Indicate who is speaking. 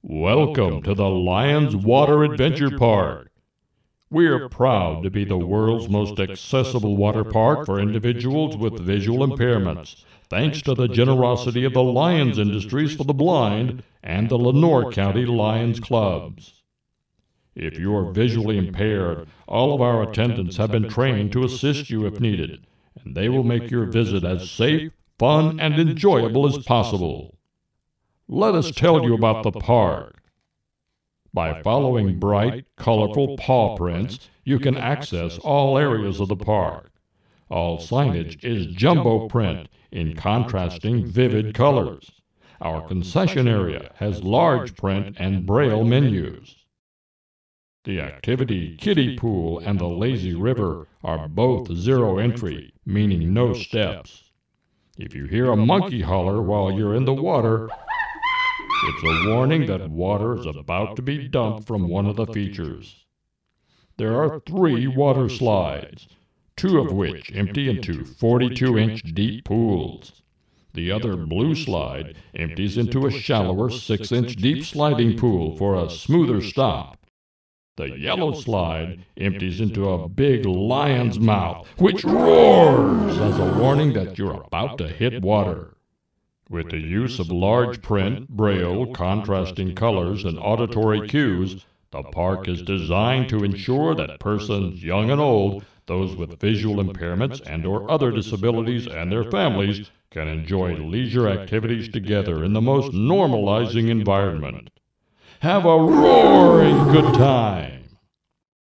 Speaker 1: Welcome to the Lions Water Adventure Park. We are proud to be the world's most accessible water park for individuals with visual impairments, thanks to the generosity of the Lions Industries for the Blind and the Lenoir County Lions Clubs. If you are visually impaired, all of our attendants have been trained to assist you if needed, and they will make your visit as safe, fun, and enjoyable as possible. Let us tell you about the park. By following bright, colorful paw prints, you can access all areas of the park. All signage is jumbo print in contrasting, vivid colors. Our concession area has large print and braille menus. The activity kiddie pool and the lazy river are both zero entry, meaning no steps. If you hear a monkey holler while you're in the water, it's a warning that water is about to be dumped from one of the features. There are 3 water slides, 2 of which empty into 42-inch deep pools. The other blue slide empties into a shallower 6-inch deep sliding pool for a smoother stop. The yellow slide empties into a big lion's mouth, which roars as a warning that you're about to hit water. With the use of large print, braille, contrasting colors, and auditory cues, the park is designed to ensure that persons, young and old, those with visual impairments and/or other disabilities and their families, can enjoy leisure activities together in the most normalizing environment. Have a roaring good time!